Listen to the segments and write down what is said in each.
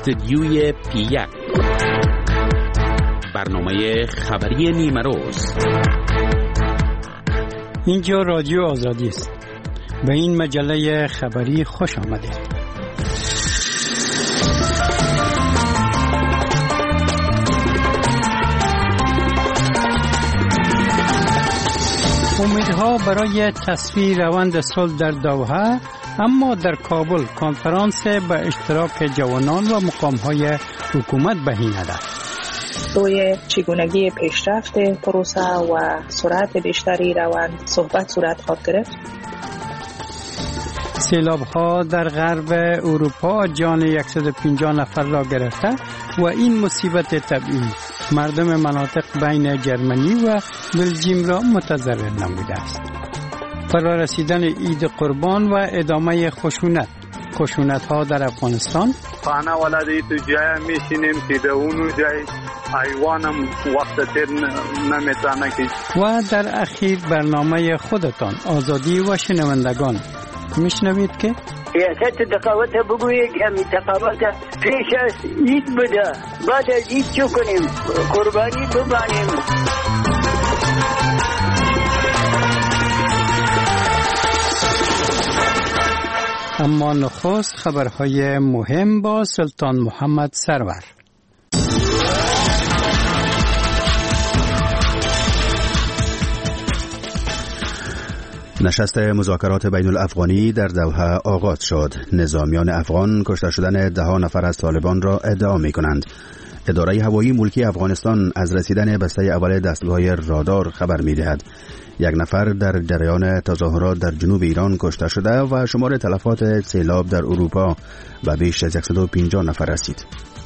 استدیوی پی1 برنامه خبری نیمه روز. اینجا رادیو آزادی است. به این مجله خبری خوش آمدید. امیدها برای تصفیه روند صلح در دوحه، اما در کابل کنفرانس به اشتراک جوانان و مقام‌های حکومت بهینه است. روی چگونگی پیشرفت پروسه و سرعت بیشتری روند صحبت خواهد گرفت. سیلاب‌ها در غرب اروپا جان 150 نفر را گرفته و این مصیبت طبیعی مردم مناطق بین جرمنی و بلژیم را متضرر نموده است. فرارسیدن عید قربان و ادامه خشونت‌ها در افغانستان. خانه ولادی تو جای میشینیم که به اونو جای حیوانم وقت تیر نمیتونه که. و در اخیر برنامه خودتان آزادی و شنوندگان. میشنوید که سیاست تقاوت بگویید همین تقاوت پیش از عید بده، بعد از عید چو کنیم؟ قربانی ببانیم. اما نخست خبرهای مهم با سلطان محمد سرور. نشست مذاکرات بین الافغانی در دوحه آغاز شد. نظامیان افغان کشته شدن 10 نفر از طالبان را ادعا می کنند. اداره هوایی ملکی افغانستان از رسیدن بسته اول دستگاه رادار خبر می دهد. 1 نفر در جریان تظاهرات در جنوب ایران کشته شده و شمار تلفات سیلاب در اروپا به بیش از 150 نفر رسید.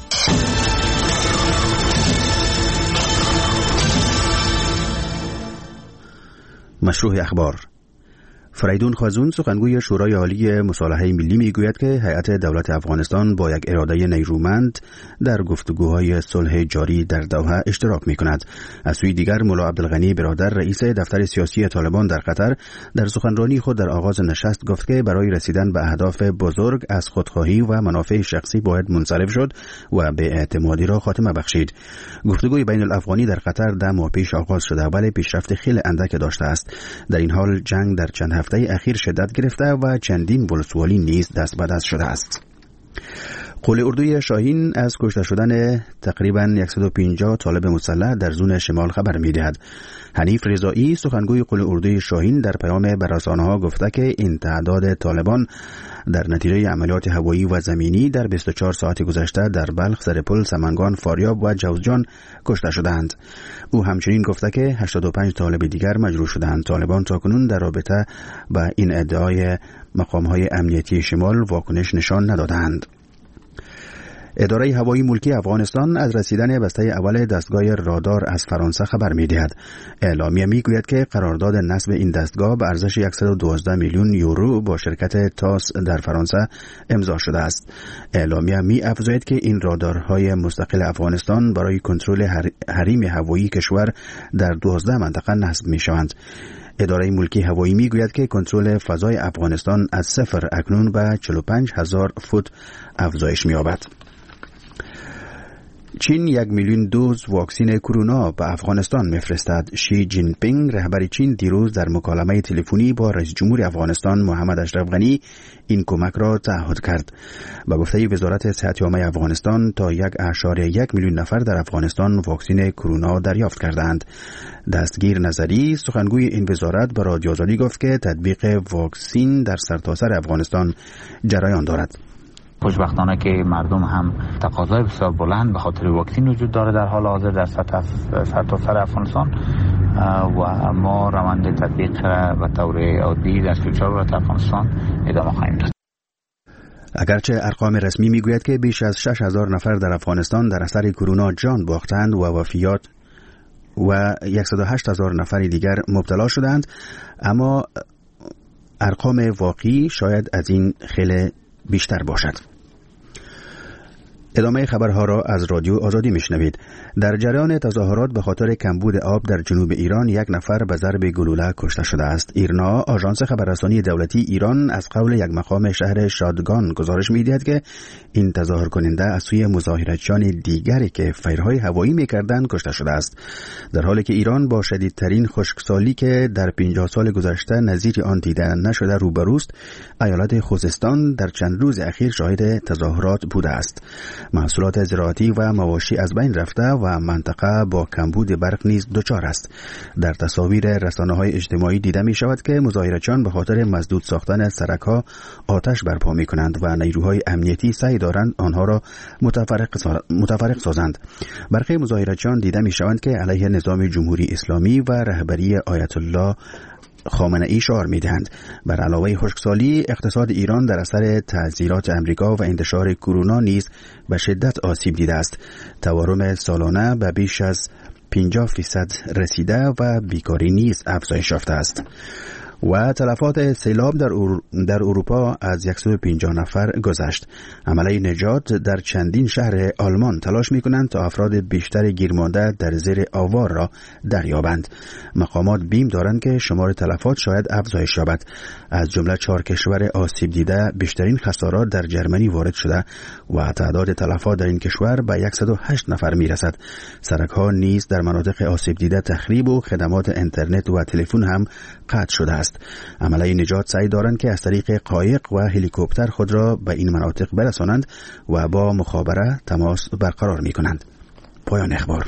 مشروع اخبار. فریدون خازون سخنگوی شورای عالی مصالحه ملی میگوید که هیئت دولت افغانستان با یک اراده نیرومند در گفتگوهای صلح جاری در دوحه اشتراک میکند. از سوی دیگر مولا عبدالغنی برادر رئیس دفتر سیاسی طالبان در قطر در سخنرانی خود در آغاز نشست گفت که برای رسیدن به اهداف بزرگ از خودخواهی و منافع شخصی باید منصرف شد و به اعتمادی را خاتمه بخشید. گفتگوی بین الافغانی در قطر 10 ماه پیش آغاز شده ولی پیشرفت خیلی اندک داشته است. در این حال جنگ در چند هفته اخیر شدت گرفته و چندین ولسوالی نیز دست به دست شده است. قول اردوی شاهین از کشته شدن تقریباً 150 طالب مسلح در زون شمال خبر می‌دهد. حنیف رضایی سخنگوی قول اردوی شاهین در پیام به رسانه‌ها گفته که این تعداد طالبان در نتیجه عملیات هوایی و زمینی در 24 ساعت گذشته در بلخ، سرپل، سمنگان، فاریاب و جوزجان کشته شدند. او همچنین گفته که 85 طالب دیگر مجروح شدند. طالبان تاکنون در رابطه با این ادعای مقام‌های امنیتی شمال واکنش نشان ندادند. اداره هوایی ملکی افغانستان از رسیدن بسته اول دستگاه رادار از فرانسه خبر می‌دهد. اعلامیه می‌گوید که قرارداد نصب این دستگاه به ارزش 112 میلیون یورو با شرکت تاس در فرانسه امضا شده است. اعلامیه می‌افزاید که این رادارهای مستقل افغانستان برای کنترل حریم هوایی کشور در 12 منطقه نصب می‌شوند. اداره ملکی هوایی میگوید که کنترل فضای افغانستان از 0 اکنون به 45,000 فوت افزایش می‌یابد. چین 1 میلیون دوز واکسن کرونا به افغانستان میفرستد. شی جین پینگ رهبر چین دیروز در مکالمه تلفنی با رئیس جمهور افغانستان محمد اشرف غنی این کمک را تعهد کرد. به گفته وزارت صحت عامه افغانستان تا 1.1 میلیون نفر در افغانستان واکسن کرونا دریافت کردند. دستگیر نظری سخنگوی این وزارت به رادیو آزادی گفت که تطبیق واکسن در سرتاسر افغانستان جریان دارد. خوشبختانه که مردم هم تقاضای بسیار بلند به خاطر واکسن وجود داره در حال حاضر در سرتاسر افغانستان و ما روند تطبیق و طور عادی در 34 ولایت افغانستان ادامه خواهیم داد. اگرچه ارقام رسمی میگوید که بیش از 6,000 نفر در افغانستان در اثر کرونا جان باختند و وفیات و 108,000 نفر دیگر مبتلا شدند، اما ارقام واقعی شاید از این خیلی بیشتر باشد. ادامه خبرها را از رادیو آزادی میشنوید. در جریان تظاهرات به خاطر کمبود آب در جنوب ایران 1 نفر به ضرب گلوله کشته شده است. ایرنا، آژانس خبررسانی دولتی ایران، از قول یک مقام شهر شادگان گزارش می‌دهد که این تظاهر کننده از سوی مظاهراتچیان دیگری که فیرهای هوایی می‌کردند کشته شده است. در حالی که ایران با شدیدترین خشکسالی که در 50 سال گذشته نظیر آن دیده نشده روبروست، ایالت خوزستان در چند روز اخیر شاهد تظاهرات بوده است. محصولات زراعتی و مواشی از بین رفته و منطقه با کمبود برق نیز دچار است. در تصاویر رسانه‌های اجتماعی دیده می شود که مظاهره‌چیان به خاطر مسدود ساختن سرک‌ها آتش برپا می کنند و نیروهای امنیتی سعی دارند آنها را متفرق سازند. برخی مظاهره‌چیان دیده می شوند که علیه نظام جمهوری اسلامی و رهبری آیت الله خامنه ای شعار می‌دهند. بر علاوه خشکسالی، اقتصاد ایران در اثر تعزیرات امریکا و انتشار کرونا نیز به شدت آسیب دیده است. تورم سالانه به بیش از 50% رسیده و بیکاری نیز افزایش یافته است. و تلفات سیلاب در اروپا از 150 نفر گذشت. عمله نجات در چندین شهر آلمان تلاش می‌کنند تا افراد بیشتر گیرمانده در زیر آوار را دریابند. مقامات بیم دارند که شمار تلفات شاید افزایش یابد. از جمله 4 کشور آسیب دیده بیشترین خسارات در جرمنی وارد شده و تعداد تلفات در این کشور به 108 نفر می‌رسد. سرک‌ها نیز در مناطق آسیب دیده تخریب و خدمات اینترنت و تلفن هم قطع شده است. عمله نجات سعی دارند که از طریق قایق و هلیکوپتر خود را به این مناطق برسانند و با مخابره تماس برقرار می کنند. پایان اخبار.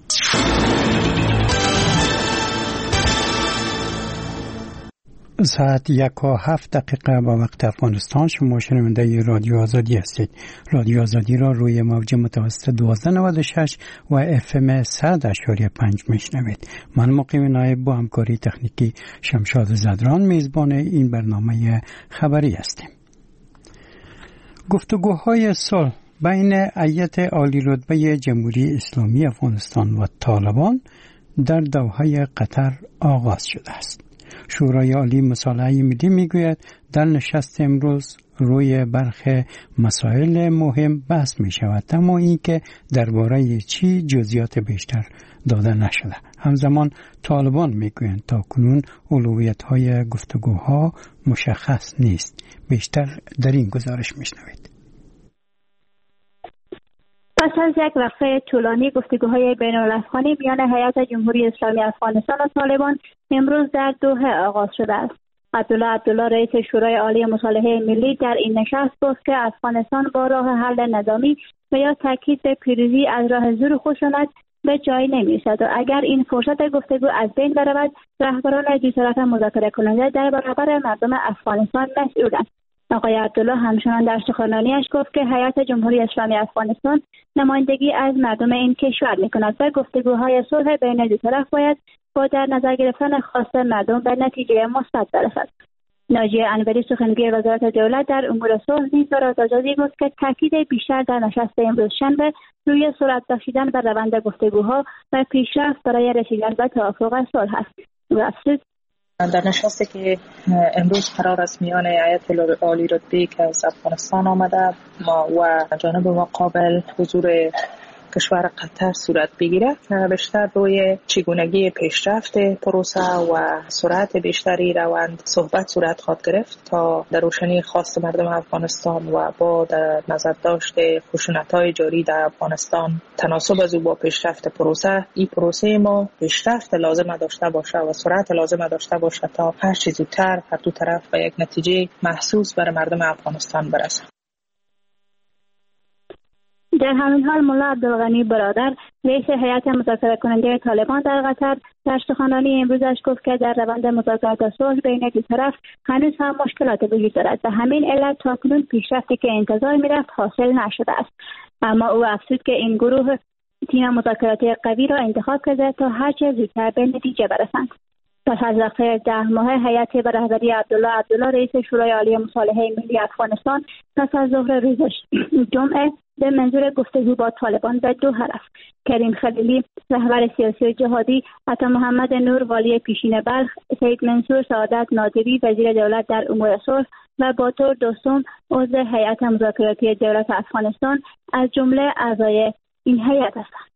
ساعت 1:07 با وقت افغانستان. شما شنونده رادیو آزادی هستید. رادیو آزادی را روی موج متوسط 1296 و FM 100.5 میشنوید. من مقیم نایب با همکاری تکنیکی شمشاد زدران میزبان این برنامه خبری هستیم. گفتگوهای صلح بین هیئت عالی رتبه جمهوری اسلامی افغانستان و طالبان در دوحه قطر آغاز شده است. شورای عالی مصالحه ملی میگوید در نشست امروز روی برخی مسائل مهم بحث می شود، اما اینکه درباره چی جزئیات بیشتر داده نشده. همزمان طالبان میگویند تا کنون اولویت‌های گفتگوها مشخص نیست. بیشتر در این گزارش میشنوید. پس از یک وقفه طولانی گفتگوهای بین‌الافغانی میان هیئت جمهوری اسلامی افغانستان و طالبان امروز در دوحه آغاز شده است. عبدالله رئیس شورای عالی مصالحه ملی در این نشست گفت که افغانستان با راه حل نظامی و یا تاکید به پیروزی از راه زور خشونت به جای نمی‌رسد و اگر این فرصت گفتگو از بین برود رهبران دو طرف مذاکره کننده در برابر مردم افغانستان مسئولند. آقای عبدالله همچنان در سخنرانیش گفت که هیئت جمهوری اسلامی افغانستان نمایندگی از مردم این کشور می‌کند و گفتگوهای صلح بین دو طرف باید با در نظر گرفتن خواست مردم به نتیجه مثبت برسد. ناجیه انوری سخنگوی وزارت دولت در امور صلح نیز به رادیو آزادی گفت که تاکید بیشتر در نشست امروز شنبه روی سرعت بخشیدن به روند گفتگوها و پیشرفت برای رسیدن به توافق صلح است. در نشستی که امروز قرار است میان هیئت عالی رتبه که از افغانستان آمده و جانب مقابل حضور کشور قطر صورت بگیره، بیشتر روی چگونگی پیشرفت پروسه و سرعت بیشتری روند صحبت صورت خواهد گرفت تا در روشنی خواست مردم افغانستان و با در نظر داشت خشونت‌های جاری در افغانستان تناسب از او با پیشرفت پروسه، این پروسه ما پیشرفت لازم داشته باشه و سرعت لازم داشته باشه تا هر چه زودتر هر دو طرف به یک نتیجه محسوس برای مردم افغانستان برسه. در همین حال ملا عبدالغنی برادر رئیس هیئت مذاکره کننده طالبان در قطر در سخنرانی امروزش گفت که در روند مذاکرات صلح بین دو طرف هنوز هم مشکلات وجود دارد و همین علت تاکنون پیشرفتی که انتظار می‌رفت حاصل نشده است. اما او افزود که این گروه تیم مذاکراتی قوی را انتخاب کرده تا هرچه زودتر به نتیجه برسند. پس از وقفه 10 ماه هیئت به رهبری عبدالله رئیس شورای عالی مصالحه ملی افغانستان پس از ظهر روز جمعه به منظور گفتگو با طالبان به دو هدف. کریم خلیلی رهبر سیاسی و جهادی، عطا محمد نور والی پیشین بلخ، سید منصور سعادت ناظری وزیر دولت در امور صلح و باتور دوستم عضو هیئت مذاکراتی دولت افغانستان از جمله اعضای این هیئت هستند.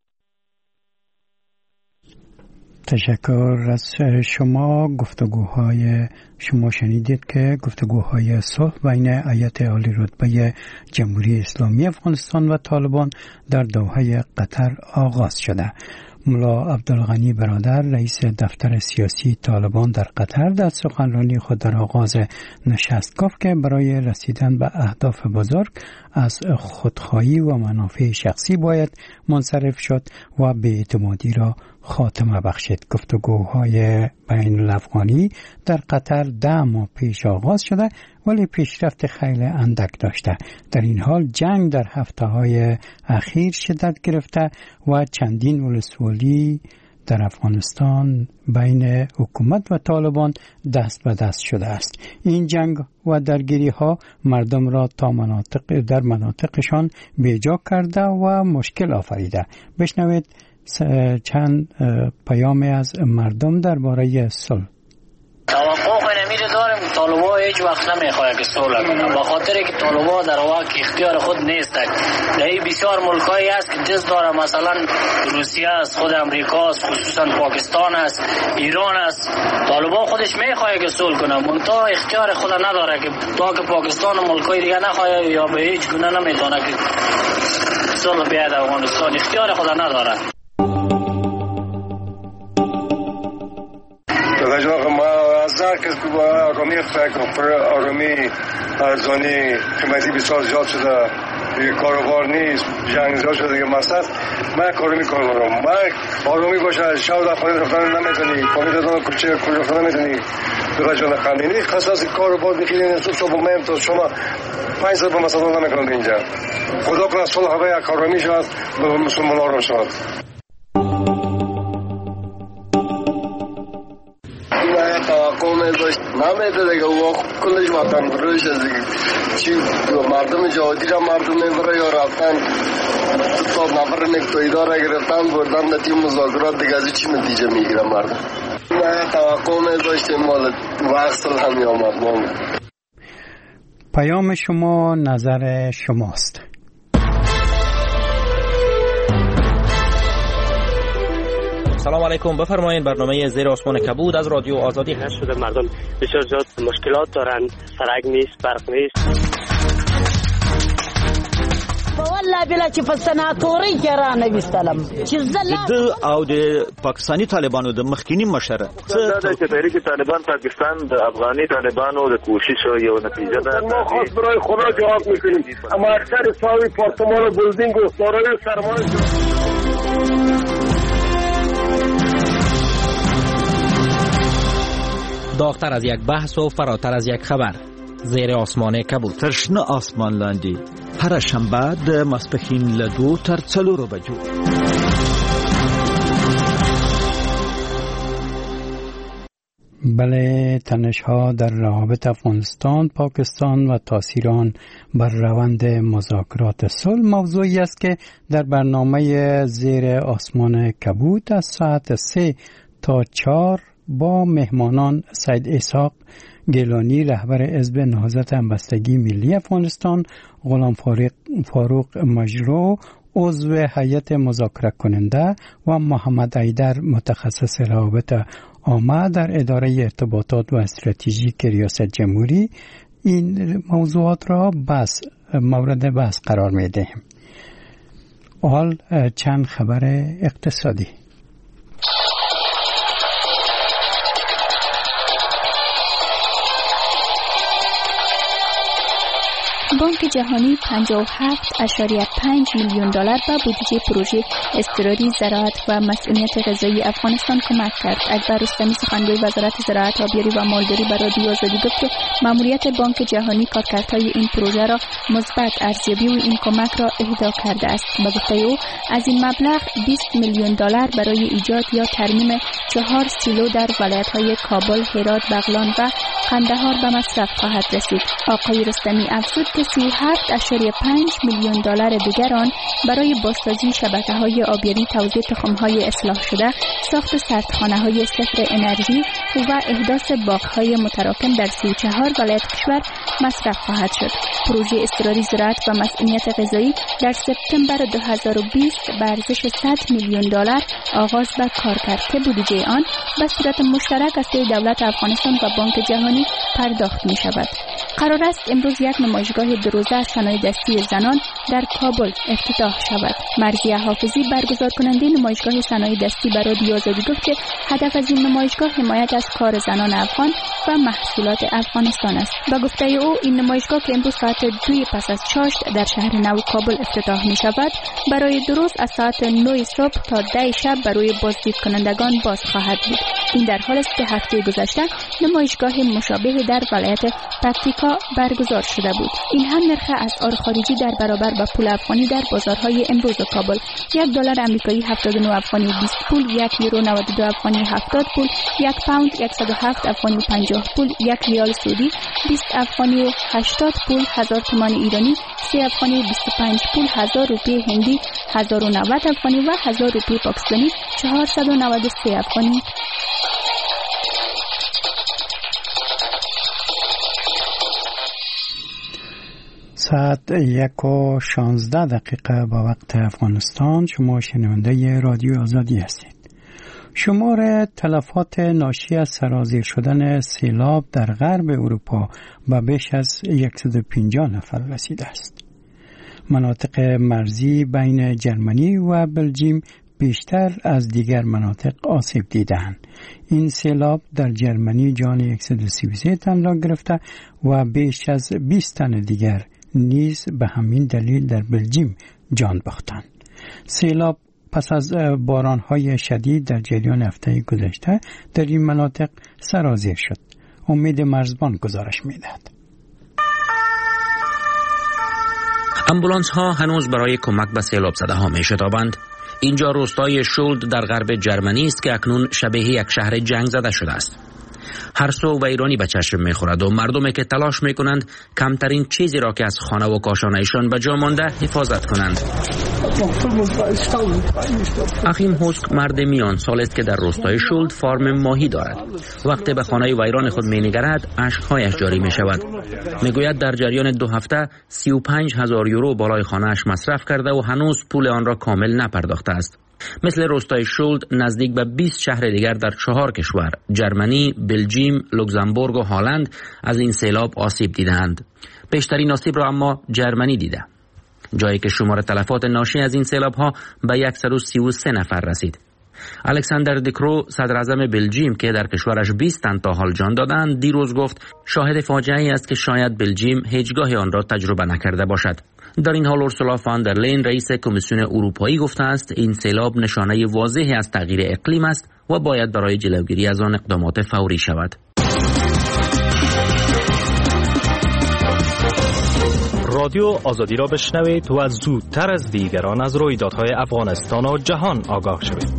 تشکر از شما. گفتگوهای شما شنیدید که گفتگوهای صلح بین هیئت عالی رتبه جمهوری اسلامی افغانستان و طالبان در دوحه قطر آغاز شده. ملا عبدالغنی برادر رئیس دفتر سیاسی طالبان در قطر در سخنرانی خود در آغاز نشست گفت که برای رسیدن به اهداف بزرگ از خودخواهی و منافع شخصی باید منصرف شد و بی‌اعتمادی را خاتمه بخشید. گفتگوهای بین الافغانی در قطر 10 ماه پیش آغاز شده ولی پیشرفت خیلی اندک داشته. در این حال جنگ در هفته‌های اخیر شدت گرفته و چندین ولسوالی در افغانستان بین حکومت و طالبان دست به دست شده است. این جنگ و درگیری ها مردم را در مناطقشان بیجا کرده و مشکل آفریده. بشنوید چند پیام از مردم درباره صلح. توقع نمیره داریم طالبا هیچ وقت نمیخواد که صلح کنه، به خاطر که طالبا در واقع اختیار خود نیستند. در بسیار ملکایی است که جز داره، مثلا روسیه است، خود امریکا است، خصوصا پاکستان است، ایران است. طالبا خودش میخواد که صلح کنه، منتها اختیار خود نداره که تا که پاکستان و ملکای دیگه نخواد یا به هیچ گونه نمیتونه که صلح بیاد افغانستان، اختیار خود نداره. که آرامی آرامی ارزانی قیمتی بسیار زیاد شده، دیگه کاروبار نیست، جنگ زیاد شده دیگه. مثلا من کارومی کار دارم، من آرامی باشه از شب در خانه رفتن نمیتونی، خانه دادن کوچه رفتن نمیتونی. به جان خانینی خاص کاروبار دیگه صبح مهم تا شما 5 سال به مثلا نمیکنند اینجا. خدا کنه صلح و کارومی شود به مسلمانان رو شود. نمیده دیگه و کلش وطن فروش است دیگه. چی مردم جهادی را مردم نمیبره یا رفتن تا نفر نکتایی داره گرفتن بردن نتیجه مذاکرات دیگه از چی نتیجه میگیره مردم. نه توقع نداشتیم مال وقت صلح همی آمد مام. پیام شما نظر شماست. سلام علیکم، بفرمایید. برنامه زیر آسمان کبود از رادیو آزادی هست. شده مردم بسیار زیاد مشکلات دارن، سرک نیست، برق نیست. والله بلا چې فسناتوري کرا نبی سلام چې د او د پاکستانی طالبانو د مخکینی مشر څه چې تحریک طالبان پاکستان د افغاني طالبانو د کوشش یو نتیجه ده. ما خاص برای خدا جواب میکنیم، اما اکثر ساوی پارتمان و بلدینگ و سارای سرمایه داغتر از یک بحث و فراتر از یک خبر. زیر آسمان کبود. ترشنه آسمان لاندی. هر شنبه د ماسپښین له 2 تر 4 بجو. بله، تنش‌ها در روابط افغانستان، پاکستان و تاثیر آن بر روند مذاکرات صلح موضوعی است که در برنامه زیر آسمان کبود از ساعت 3 تا 4 با مهمانان سید اسحاق گیلانی رهبر حزب نهضت همبستگی ملی افغانستان، غلام فاروق مجرو عضو هیئت مذاکره کننده و محمد ایدر متخصص روابط عامه در اداره ارتباطات و استراتژیک ریاست جمهوری این موضوعات را مورد بحث قرار می‌دهیم. حال چند خبر اقتصادی. بانک جهانی 57.5 میلیون دلار به بودجه پروژه اضطراری زراعت و مسئولیت غذایی افغانستان کمک کرد. اکبر رستمی سخنگوی وزارت زراعت، آبیاری و مالداری به رادیو آزادی گفت که ماموریت بانک جهانی کارکردهای این پروژه را مثبت ارزیابی و این کمک را اهدا کرده است. به گفته او از این مبلغ 20 میلیون دلار برای ایجاد یا ترمیم 4 سیلو در ولایت‌های کابل، هرات، بغلان و قندهار به مصرف خواهد رسید. آقای رستمی افزود که 37.5 میلیون دلار دیگر آن برای بازسازی شبکه‌های آبیاری، توزیع تخم‌های اصلاح شده، ساخت سردخانه‌های صفر انرژی و احداث باغ‌های متراکم در 34 ولایت کشور مصرف خواهد شد. پروژه اضطراری زراعت و مسئولیت غذایی در سپتامبر 2020 به ارزش 100 میلیون دلار آغاز به کار کرد که بودجه آن به صورت مشترک از سوی دولت افغانستان و بانک جهانی پرداخت می شود. قرار است امروز یک نمایشگاه دو روزه از صنایع دستی زنان در کابل افتتاح شود. مرضیه حافظی برگزار کننده نمایشگاه صنایع دستی به رادیو آزادی گفت که هدف از این نمایشگاه حمایت از کار زنان افغان و محصولات افغانستان است. با گفته او این نمایشگاه که امروز ساعت 2 پس از چاشت در شهر نو کابل افتتاح می شود برای 2 روز از ساعت 9 صبح تا 10 شب برای بازدید کنندگان باز خواهد بود. این در حال است که هفته گذشته نمایشگاه مشابه در ولایت پکتیکا برگزار شده بود. این هم نرخ اسعار خارجی در برابر با پول افغانی در بازارهای امروز کابل: $1 آمریکایی 79 افغانی 20 پول، €1 92 افغانی 70 پول، £1 107 افغانی 50 پول، $1 سعودی 20 افغانی 80 پول، 1000 تومان ایرانی 3 افغانی 25 پول، 1000 روپیه هندی 1090 افغانی و 1000 روپیه پاکستانی 493 افغانی. ساعت 1:16 با وقت افغانستان. شما شنونده رادیو آزادی هستید. شمار تلفات ناشی از سرازیر شدن سیلاب در غرب اروپا به بیش از 150 نفر رسیده است. مناطق مرزی بین جرمنی و بلژیم بیشتر از دیگر مناطق آسیب دیدند. این سیلاب در جرمنی جان 133 تن را گرفته و بیش از 20 تن دیگر نیز به همین دلیل در بلژیم جان باختند. سیلاب پس از باران‌های شدید در جریان هفته گذشته در این مناطق سرازیر شد. امید مرزبان گزارش می‌دهد. امبولانس‌ها هنوز برای کمک به سیلاب زده‌ها می‌شتابند. اینجا روستای شولد در غرب جرمنی است که اکنون شبیه یک شهر جنگ زده شده است. هر سو ویرانی به چشم می‌خورد و مردمی که تلاش می‌کنند کمترین چیزی را که از خانه و کاشانه‌شان به جا مانده حفاظت کنند. اخیم هوسک مرد میان سال است که در روستای شولد فارم ماهی دارد. وقتی به خانه ویران خود می‌نگرد اشک‌هایش جاری می‌شود. می‌گوید در جریان 2 هفته 35,000 یورو بالای خانه‌اش مصرف کرده و هنوز پول آن را کامل نپرداخته است. مثل روستای شولد نزدیک به 20 شهر دیگر در 4 کشور جرمنی، بلژیم، لوکزامبورگ و هلند از این سیلاب آسیب دیدند. بیشترین آسیب را اما جرمنی دیده، جایی که شمار تلفات ناشی از این سیلاب ها به 133 نفر رسید. الکساندر دیکرو صدر اعظم بلژیم که در کشورش 20 تن تا حال جان دادند دیروز گفت شاهد فاجعه‌ای است که شاید بلژیم هیچگاه آن را تجربه نکرده باشد. در این حال اورسولا فان در لین رئیس کمیسیون اروپایی گفته است این سیلاب نشانه واضحی از تغییر اقلیم است و باید برای جلوگیری از آن اقدامات فوری شود. رادیو آزادی را بشنوید و زودتر از دیگران از رویدادهای افغانستان و جهان آگاه شوید.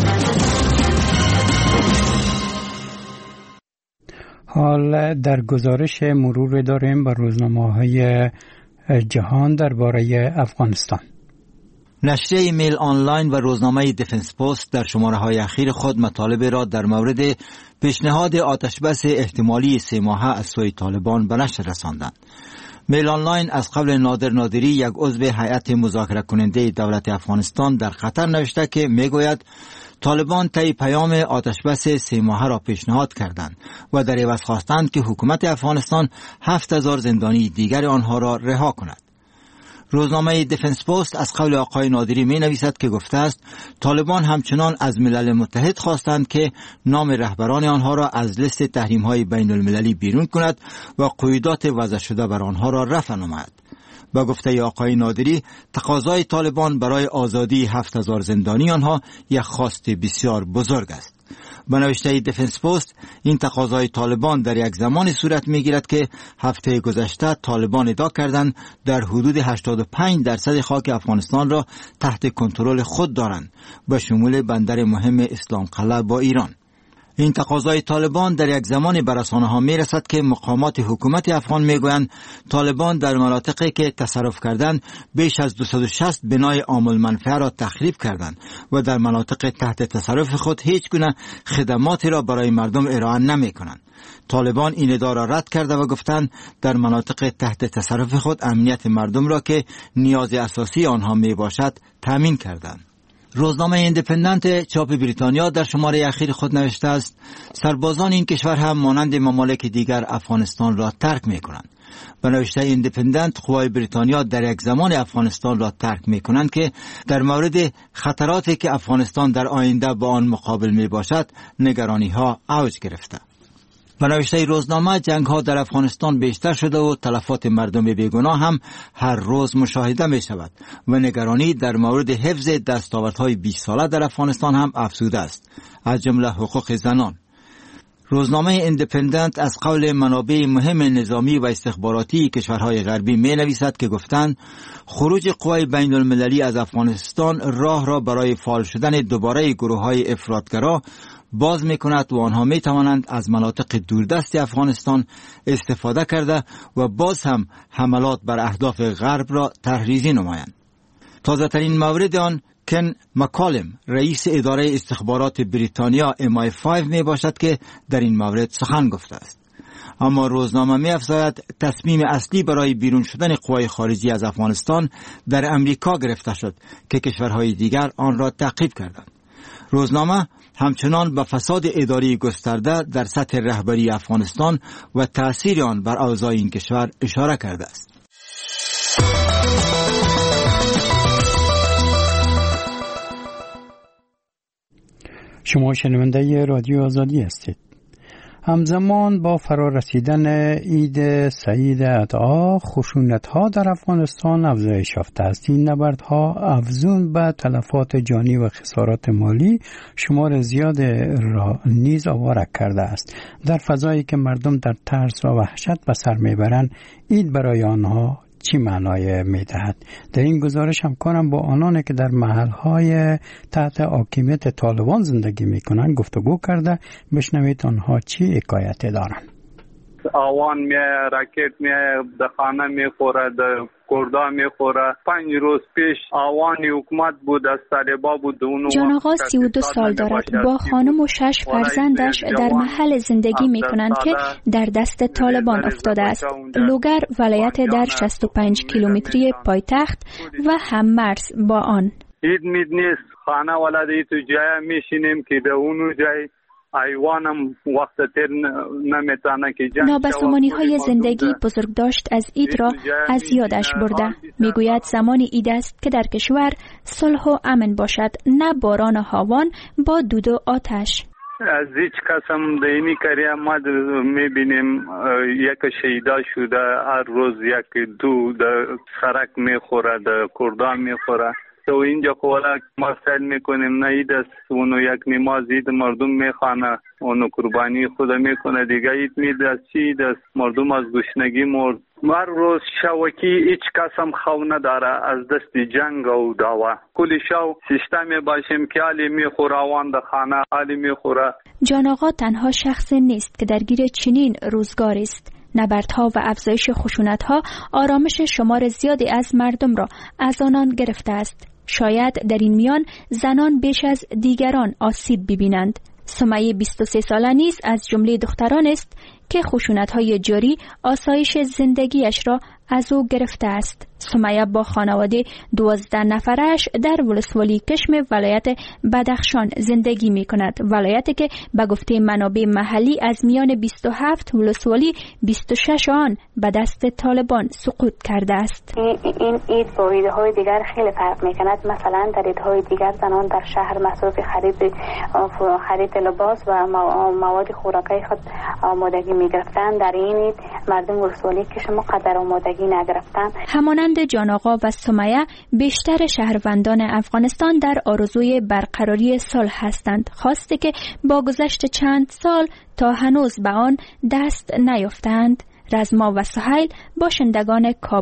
حال در گزارش مرور داریم بر روزنامه‌های جهان درباره افغانستان. نشریه ایمیل آنلاین و روزنامه دیفنس پست در شماره‌های اخیر خود مطالب را در مورد پیشنهاد آتشبس احتمالی 3 ماهه از سوی طالبان به نشر رساندند. میل آنلاین از قبل نادر نادری یک عضو هیئت مذاکره کننده دولت افغانستان در قطر نوشته که میگوید طالبان طی پیام آتشبس 3 ماهه را پیشنهاد کردند و در عوض خواستند که حکومت افغانستان 7000 زندانی دیگر آنها را رها کند. روزنامه دیفنس پست از قول آقای نادری می نویسد که گفته است طالبان همچنان از ملل متحد خواستند که نام رهبران آنها را از لیست تحریم های بین المللی بیرون کند و قیودات وضع شده بر آنها را رفع نماید. با گفته آقای نادری تقاضای طالبان برای آزادی 7000 زندانی آنها یک خواست بسیار بزرگ است. به نوشته دیفنس پست این تقاضای طالبان در یک زمان صورت میگیرد که هفته گذشته طالبان ادعا کردند در حدود 85% خاک افغانستان را تحت کنترل خود دارند به شمول بندر مهم اسلام قلعه با ایران. این تقاضای طالبان در یک زمان به رسانه‌ها می‌رسد که مقامات حکومت افغان میگویند طالبان در مناطقی که تصرف کردند بیش از 260 بنای عام المنفعه را تخریب کردند و در مناطق تحت تصرف خود هیچ گونه خدماتی را برای مردم ارائه نمی‌کنند. طالبان این ادعا را رد کرده و گفتند در مناطق تحت تصرف خود امنیت مردم را که نیاز اساسی آنها میباشد تامین کردند. روزنامه ایندیپندنت چاپ بریتانیا در شماره اخیر خود نوشته است سربازان این کشور هم مانند ممالک دیگر افغانستان را ترک میکنند. به نوشته ایندیپندنت قوای بریتانیا در یک زمان افغانستان را ترک میکنند که در مورد خطراتی که افغانستان در آینده با آن مقابل میباشد نگرانی ها اوج گرفته. به نوشته روزنامه جنگ ها در افغانستان بیشتر شده و تلفات مردم بیگناه هم هر روز مشاهده می شود و نگرانی در مورد حفظ دستاوردهای 20 ساله در افغانستان هم افزوده است، از جمله حقوق زنان. روزنامه ایندیپندنت از قول منابع مهم نظامی و استخباراتی کشورهای غربی می نویسد که گفتند خروج قوای بین المللی از افغانستان راه را برای فعال شدن دوباره گروه‌های افراطگرا باز می کند و آنها می توانند از مناطق دوردست افغانستان استفاده کرده و باز هم حملات بر اهداف غرب را تحریزی نمایند. تازه ترین مورد آن کن مکالم رئیس اداره استخبارات بریتانیا MI5 می باشد که در این مورد سخن گفته است. اما روزنامه می افزاید تصمیم اصلی برای بیرون شدن قوای خارجی از افغانستان در امریکا گرفته شد که کشورهای دیگر آن را تعقیب کردند. روزنامه همچنان به فساد اداری گسترده در سطح رهبری افغانستان و تأثیر آن بر اوضاع این کشور اشاره کرده است. شما شنونده رادیو آزادی هستید. همزمان با فرارسیدن عید سعید اضحی خشونت‌ها در افغانستان افزایش یافته است. این نبردها افزون به تلفات جانی و خسارات مالی شمار زیاد را نیز آواره کرده است. در فضایی که مردم در ترس و وحشت به سر میبرند، عید برای آنها چی معنای میدهد؟ در این گزارش همکارم با آنانی که در محلهای تحت حاکمیت طالبان زندگی میکنند گفتگو کرده. بشنوید آنها چی حکایت دارند. آوان میایه، راکت میایه، در خانه میخوره، در کردا میخوره. 5 روز پیش آوانی حکومت بود، از طالبا بود. جان آقا 32 سال دارد. با خانم و 6 فرزندش در محل زندگی میکنند که در دست طالبان افتاده است. لوگر ولایت در 65 کیلومتری پایتخت و هم مرز با آن. اید مید نیست، خانه ولده تو جای میشینیم که در اونو جای ایوانم وقت تر نمیتانه که جنگ نابسامانی های زندگی بزرگداشت از عید را از یادش برده. میگوید زمان عید است که در کشور صلح و امن باشد، نه باران هاوان با دود و آتش. از هیچ کسم دینی کریه ما میبینیم یک شهیدا شده، هر روز یک دو در سرک میخوره، در کردا میخوره. تو اینجا کولا مسئله میکنیم، نه عید است، اونو یک نماز عید مردم میخوانه، اونو قربانی خدا میکنه دیگه. عید مید است، چی عید است؟ مردم از گشنگی مرد. هر روز شوکی هیچ کسم خو نداره از دست جنگ و دعوا. کلی شو سیستم باشیم که علی میخوره، آوان در خانه علی میخوره. جان آقا تنها شخص نیست که درگیر چنین روزگار است. نبردها و افزایش خشونت‌ها آرامش شمار زیادی از مردم را از آنان گرفته است. شاید در این میان زنان بیش از دیگران آسیب ببینند. سمیه 23 ساله نیز از جمله دختران است که خشونت‌های جاری آسایش زندگیش را از او گرفته است. سمیه با خانواده 12 نفرش در ولسوالی کشم ولایت بدخشان زندگی می کند. ولایتی که به گفته منابع محلی از میان 27 ولسوالی 26 آن به دست طالبان سقوط کرده است. این عید با عیدهای دیگر خیلی فرق می کند. مثلا در عیدهای دیگر زنان در شهر مصروف خرید لباس و مواد خوراکی خود آمادگی می گرفتند. در این عید مردم ولسوالی کشم قدر آمادگی نگرفتند. همانند جان آقا و سمیه بیشتر شهروندان افغانستان در آرزوی برقراری صلح هستند، خواسته که با گذشت چند سال تا هنوز به آن دست نیافتند. رزما و سهیل باشندگان کابل.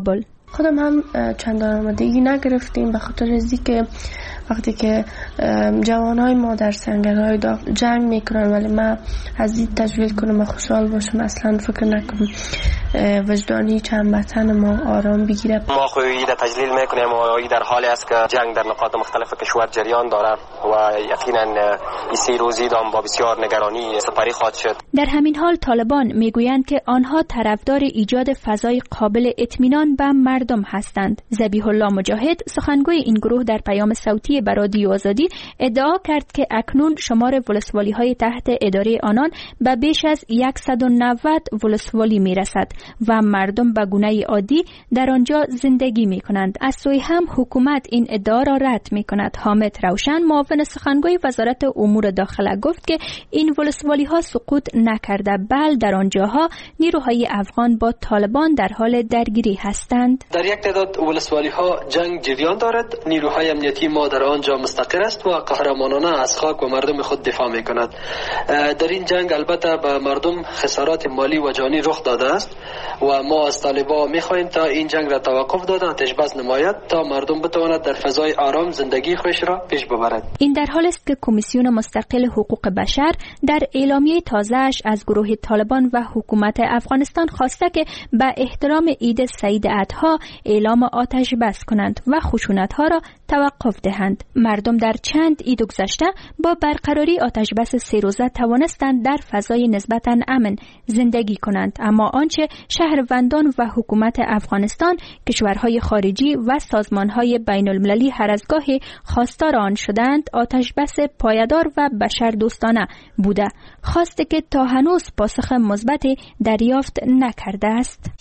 خودم هم چندان آمادگی نگرفتیم به خاطر از اینکه وقتی که جوانای ما در سنگرهای داغ جنگ میکنن، ولی من از این تجویز کنم و خوشحال باشم، اصلا فکر نکنم وجدانی چند وطن ما آرام بگیره. ما خویی در تجلیل میکنیم و این در حالی است که جنگ در نقاط مختلف کشور جریان داره و یقینا این 3 روزی دام با بسیار نگرانی سپری خواهد شد. در همین حال طالبان میگویند که آنها طرفدار ایجاد فضای قابل اطمینان به مردم هستند. ذبیح الله مجاهد سخنگوی این گروه در پیام صوتی به رادیو آزادی ادعا کرد که اکنون شمار ولسوالی های تحت اداره آنان به بیش از 190 ولسوالی میرسد و مردم به گونه عادی در آنجا زندگی می کنند. از سوی هم حکومت این ادعا را رد می کند. حامد روشن معاون سخنگوی وزارت امور داخله گفت که این ولسوالی ها سقوط نکرده، بل در آنجاها نیروهای افغان با طالبان در حال درگیری هستند. در یک تعداد ولسوالی ها جنگ جریان دارد. نیروهای امنیتی ما در آنجا مستقر است و قهرمانانه از خاک و مردم خود دفاع می کند. در این جنگ البته به مردم خسارات مالی و جانی رخ داده است و ما از طالبان می‌خواهیم تا این جنگ را توقف دادن، آتش بس نماید تا مردم بتواند در فضای آرام زندگی خودش را پیش ببرد. این در حال است که کمیسیون مستقل حقوق بشر در اعلامیه تازه‌اش از گروه طالبان و حکومت افغانستان خواسته که به احترام عید سعید اضحی اعلام آتش بس کنند و خشونت‌ها را توقف دهند. مردم در چند عید گذشته با برقراری آتش بس 3 روزه توانستند در فضای نسبتاً امن زندگی کنند، اما آنچه شهروندان و حکومت افغانستان، کشورهای خارجی و سازمانهای بین المللی هر از گاهی خواستار آن شدند آتش بس پایدار و بشر دوستانه بوده، خواسته که تا هنوز پاسخ مثبت دریافت نکرده است.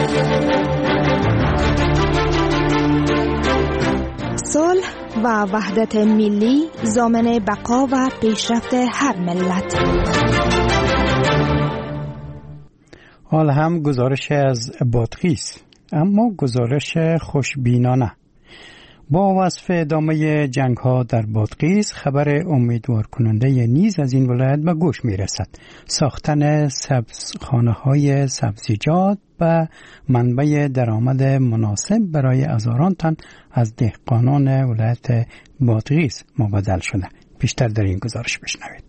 صلح و وحدت ملی ضامن بقا و پیشرفت هر ملت. حال هم گزارش از بادغیس، اما گزارش خوشبینانه. با وصف ادامه جنگ ها در بادغیس، خبر امیدوار کننده نیز از این ولایت به گوش می رسد. ساختن سبزخانه های سبزیجات و منبع درآمد مناسب برای هزاران تن از دهقانان ولایت بادغیس مبادل شده. بیشتر در این گزارش بشنوید.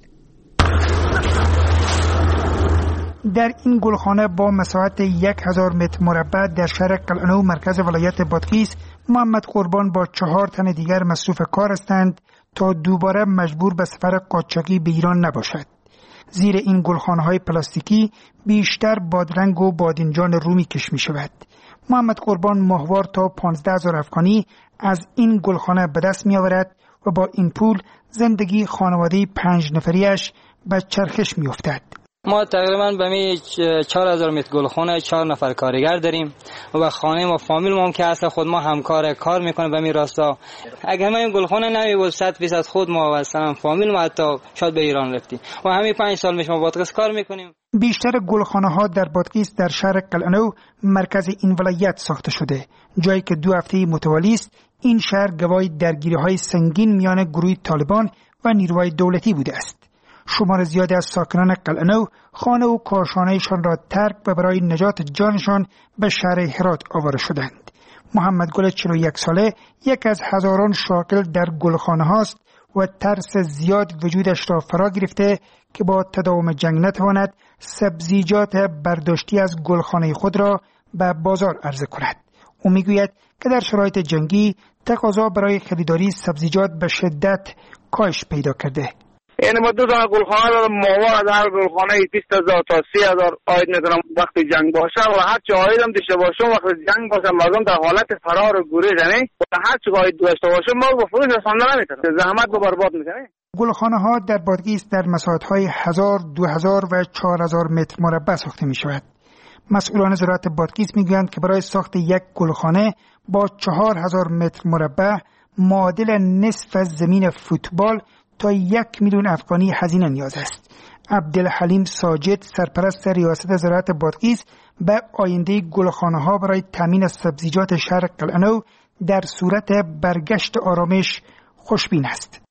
در این گلخانه با مساحت 1000 متر مربع در شهر قلعه‌نو مرکز ولایت بادغیس، محمد قربان با 4 تن دیگر مصروف کار هستند تا دوباره مجبور به سفر قاچاقی به ایران نباشد. زیر این گلخانه‌های پلاستیکی بیشتر بادرنگ و بادنجان رومی کش می شود. محمد قربان ماهوار تا 15,000 افغانی از این گلخانه به دست می آورد و با این پول زندگی خانواده 5 نفریش به چرخش می افتد. ما تقریبا به می 4000 متر گلخانه 4 نفر کارگر داریم و خانه ما فامیل ما که اصلا خود ما همکار کار میکنه به می راستا. اگر ما این گلخانه نمی بود 100% خود ما و اصلا فامیل ما حتی شاید به ایران رفتیم و همین 5 سال میشه ما بادغیس کار میکنیم. بیشتر گلخانه ها در بادغیس در شهر قلعه‌نو مرکز این ولایت ساخته شده، جایی که 2 هفته متوالی است این شهر گواهی درگیری های سنگین میان گروه طالبان و نیروهای دولتی بوده است. شمار زیادی از ساکنان قلعه‌نو خانه و کاشانه‌شان را ترک و برای نجات جانشان به شهر هرات آواره شدند. محمد گل 41 ساله یک از هزاران شاغل در گلخانه هاست و ترس زیاد وجودش را فرا گرفته که با تداوم جنگ نتواند سبزیجات برداشتی از گلخانه خود را به بازار عرضه کند. او میگوید که در شرایط جنگی تقاضا برای خریداری سبزیجات به شدت کاهش پیدا کرده. یعنی ما 2 تا گلخانه دارم، ماهوار در گلخانه 20,000 تا 30,000 آید میکنم وقتی جنگ باشه و هر چی آیدم داشته باشم وقتی جنگ باشه مردم در حالت فرار و گریز، یعنی هر چی آید داشته باشم ما با فروش رسانده نمیتونم، زحمت رو برباد میکنه. گلخانه ها در بادغیس در مساحت های 1000، 2000 و 4000 متر مربع ساخته می شود. مسئولان زراعت بادغیس میگویند که برای ساخت یک گلخانه با 4000 متر مربع معادل نصف از زمین فوتبال تا 1 میلیون افغانی هزینه نیاز است. عبدالحلیم ساجد سرپرست ریاست زراعت بادغیس به آینده گلخانه ها برای تامین سبزیجات شهر قلعه‌نو در صورت برگشت آرامش خوشبین است.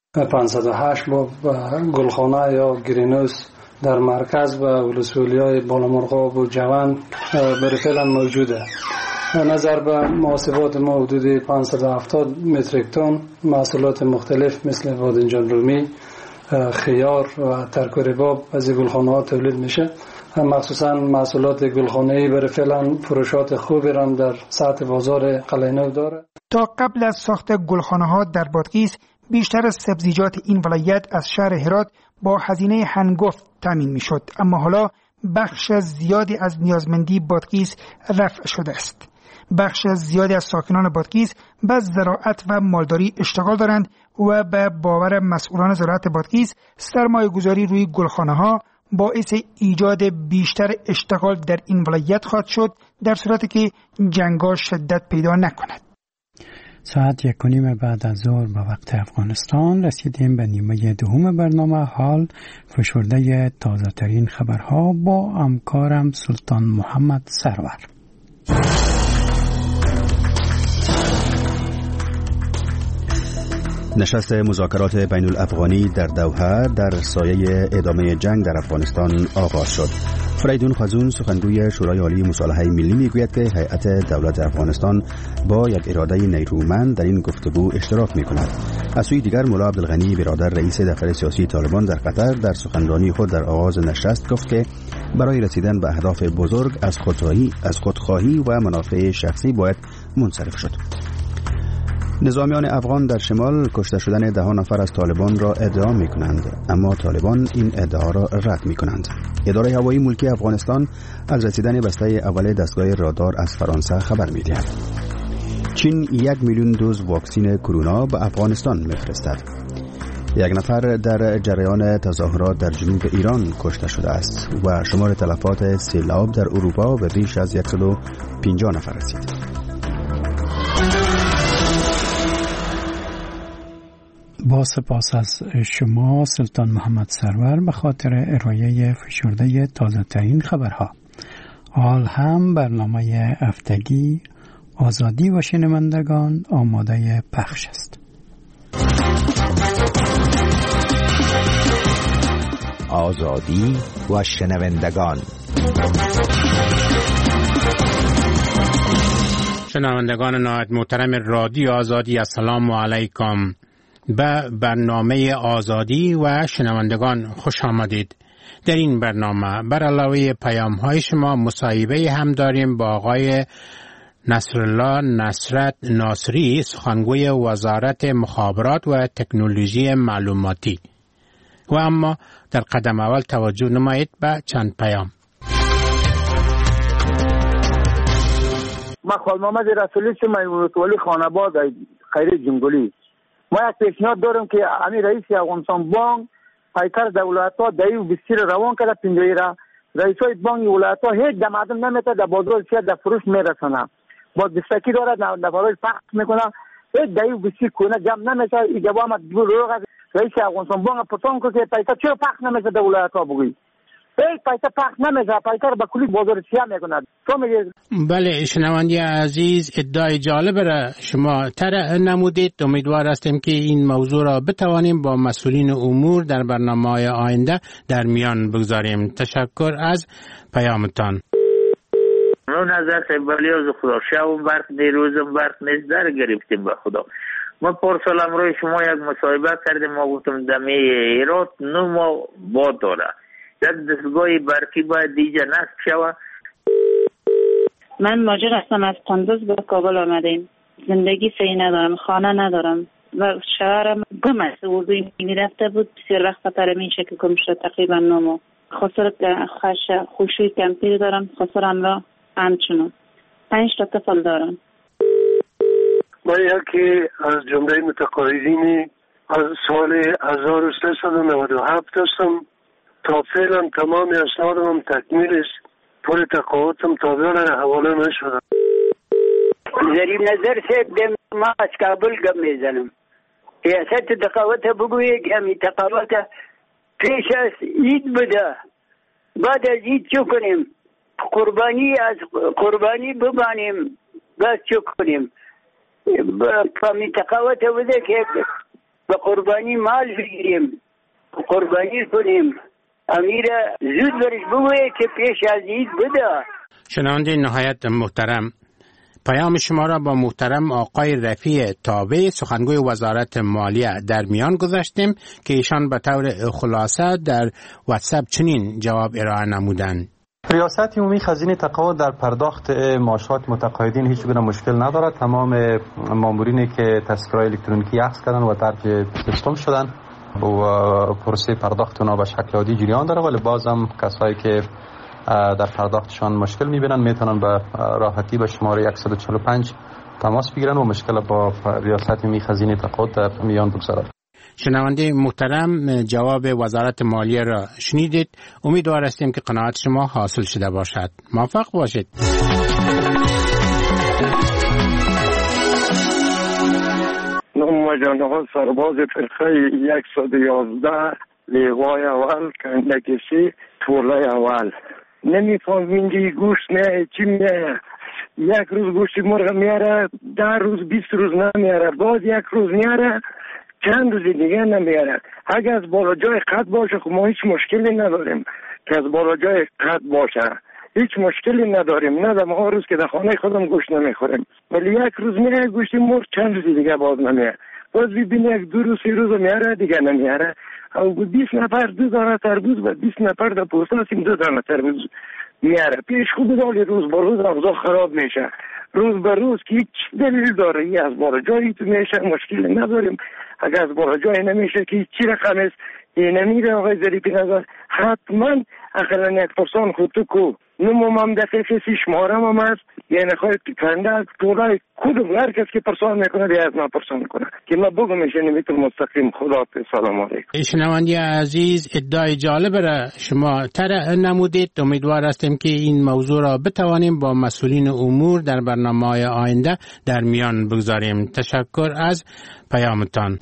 508 با گلخانه یا گرینوس در مرکز و ولسوالی‌های بالامرغاب و جوان برای فعلا موجوده. نظر به محاسبات ما حدود 570 متریک تن محصولات مختلف مثل بادنجان رومی، خیار و ترک و رباب از گلخانه ها تولید میشه. مخصوصا محصولات گلخانه‌ای برای فعلا فروشات خوبی هم در سطح بازار قلعه‌نو داره. تا قبل از ساخت گلخانه ها در بادغیس بیشتر از سبزیجات این ولایت از شهر هرات با هزینه هنگفت تامین میشد، اما حالا بخش زیادی از نیازمندی بادغیس رفع شده است. بخش زیادی از ساکنان بادغیس به زراعت و مالداری اشتغال دارند و به باور مسئولان زراعت بادغیس سرمایه‌گذاری روی گلخانه ها باعث ایجاد بیشتر اشتغال در این ولایت خواهد شد در صورتی که جنگ‌ها شدت پیدا نکند. ساعت 1:30 بعد از ظهر به وقت افغانستان رسیدیم به نیمه دوم برنامه. حال فشرده تازه ترین خبرها با همکارم سلطان محمد سرور. نشست مذاکرات بین الافغانی در دوحه در سایه ادامه جنگ در افغانستان آغاز شد. فریدون خزون سخنگوی شورای عالی مصالحه ملی میگوید که هیئت دولت افغانستان با یک اراده نیرومند در این گفتگو اشتراک میکند. از سوی دیگر مولا عبدالغنی برادر رئیس دفتر سیاسی طالبان در قطر در سخنرانی خود در آغاز نشست گفت که برای رسیدن به اهداف بزرگ از خودخواهی و منافع شخصی باید منصرف شد. نظامیان افغان در شمال کشته شدن 10 نفر از طالبان را ادعا می کنند، اما طالبان این ادعا را رد می کنند. اداره هوایی ملکی افغانستان از رسیدن بسته اول دستگاه رادار از فرانسه خبر می دهد. چین 1 میلیون دوز واکسن کرونا به افغانستان می فرستد. 1 نفر در جریان تظاهرات در جنوب ایران کشته شده است و شمار تلفات سیلاب در اروپا به بیش از 150 نفر رسید. با سپاس از شما سلطان محمد سرور به خاطر ارائه فشرده تازه ترین خبرها. حال هم برنامه هفتگی آزادی و شنوندگان آماده پخش است. آزادی و شنوندگان. شنوندگان نهایت محترم رادیو آزادی، السلام علیکم. به برنامه آزادی و شنوندگان خوش آمدید. در این برنامه بر علاوه پیام های شما مصاحبه هم داریم با آقای نصرالله نصرت ناصری، سخنگوی وزارت مخابرات و تکنولوژی معلوماتی. و اما در قدم اول توجه نمایید به چند پیام. ما خال محمد رسولی متولی خانباد خیر جنگلی. ما یک پیشنهاد دارم که امیر رئیس افغانستان بانک پیکر دولت‌ها دایو بسیر روان کرده پنجایی را رئیسای بانک ولایت‌ها هیچ دمادم نمیته در بازار سیاه در فروش میرسنه. با دستکی داره در برای پخش میکنه هیچ دایو بسیر کنه جمع نمیشه. این جواب دو روز رئیس افغانستان بانک پرسان که پیکر چرا پخش نمیشه در ولایت‌ها بگویی. پیکر پخش نمیشه، پیکر با کلی بازار سیاه میکنه. بله شنوندی عزیز، ادعای جالب را شما طرح نمودید. امیدوار هستیم که این موضوع را بتوانیم با مسئولین امور در برنامه‌های آینده در میان بگذاریم. تشکر از پیامتان. اون نظر سیبالی از خدا شب برق دیروزم برق نیست در گرفتیم به خدا. ما پارسال امروز شما یک مصاحبه کردیم، ما گفتم دمه ایراد 9 ماه باد داره، یک دستگاه برقی باید دیجا نصب شود. من ماجر هستم، از قندوز به کابل آمدیم. زندگی صحیح ندارم، خانه ندارم و شوهرم گم است. اردوی میرفته بود، بسیار وقت خطر این شکل گم شد، تقریبا 9 ماه. خسر خوشوی کمپیر دارم، خسرم را همچنان 5 تا طفل دارم. من یکی از جمله متقاعدین از سال 1397 هستم. تا فعلا تمام اسنادم تکمیل است. پول تقاعدم تا فعلا حواله نشده. ظریف نظر صاحب ما از کابل گم میزنم. ریاست تقاعد بگویه که همی تقاعد پیش از عید بوده. بعد از عید چو کنیم؟ قربانی ببانیم، بس چو کنیم؟ همی تقاعد بوده که به قربانی مال بگیریم، قربانی کنیم. امیر زود برش بگویه که پیش از عید بده. شنونده نهایت محترم، پیام شما را با محترم آقای رفیع تابع سخنگوی وزارت مالیه در میان گذاشتیم که ایشان به طور خلاصه در واتساپ چنین جواب ارائه نمودند. ریاست عمومی خزینه تقاعد در پرداخت معاشات متقاعدین هیچ گونه مشکل ندارد. تمام مامورینی که تذکره الکترونیکی اخذ کردن و درج سیستم شدن و پروسه پرداخت اونا به شکل عادی جریان داره، ولی بازم کسایی که در پرداختشان مشکل میبینن میتونن به راحتی به شماره 145 تماس بگیرن و مشکل با ریاست عمومی خزینه تقاعد در میان بگذارن. شنونده محترم، جواب وزارت مالیه را شنیدید. امیدوار هستیم که قناعت شما حاصل شده باشد. موفق باشید. نام جناب سرباز فرقه 111 لیوای اول کندکشی طوله اول. نمیفهم اینجا گوشت میاره چی میاره. یک روز گوشت مرغ میاره، 10 روز 20 روز نمیاره، باز یک روز میاره، چند روز دیگه نمیاره. اگر از بالا جای قد باشه خب ما هیچ مشکلی نداریم که از بالا جای قد باشه، هیچ مشکلی نداریم. نه ما روز که در خانه خودم گوشت نمیخوریم، ولی یک روز میاره گوشت مرغ، چند روز دیگه باز نمیاره، باز ببینی یک 2 روز 3 روز میاره دیگه نمیاره. او 20 نفر 2 دانه تربوز و 20 نفر در پوستاسیم 2 دانه تربوز میاره. پیش خوب دالی روز به روز اوضاع خراب میشه، روز به روز که هیچ دلیل داره. ای از بالا جایی تو میشه مشکلی نداریم. اگر از بالا جایی نمیشه که چی رقم است نمیره آقای ظریفی نظر حتما اقلا 1% خود تو کو نموم هم دقیقه سی شمارم هم هست، یعنی خواهی کنده طولای کدوم هر کس که پرسان میکنه دیگه از من پرسان کنه که ما بگو میشه نمیتون مستقیم. خدا سلام علیکم. شنوندی عزیز، ادعای جالب را شما طرح نمودید. امیدوار هستیم که این موضوع را بتوانیم با مسئولین امور در برنامه‌های آینده در میان بگذاریم. تشکر از پیامتان.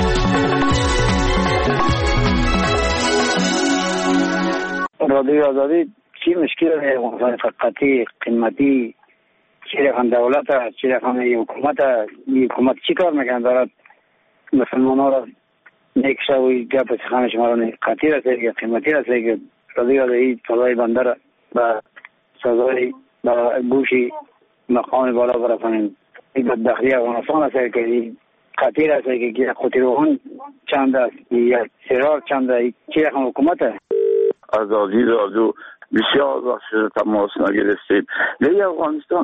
رادیو آزادی چی مشکل ہے؟ فقطی قیمتی چی رقم دولت ہے، چی رقم حکومت ہے. یہ حکومت چی کار میکنه دارد مسلمان ها را نیکشه و گپ سخن شما را قطعی رسه که قیمتی رسه که رادیو آزادی صدای بنده را به سزای به گوشی مقام بالا برسانیم. این بدبختی افغانستان رسه که قطعی رسه که یک قطعی روحان چند است، یک سرار چند است، چی رقم حکومت ہے. آزادی رادیو بسیار وقت شده تماس نگرفتیم. لیکن افغانستان